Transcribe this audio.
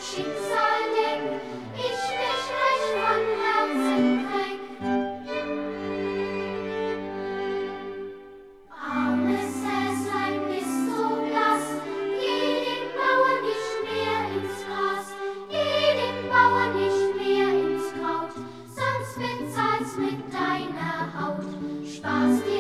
Schicksal denk, ich mich recht von Herzen kränk. Armes Häslein ist so blass, geh dem Bauer nicht mehr ins Gras, geh dem Bauer nicht mehr ins Kraut, sonst bezahlt's mit deiner Haut. Spaß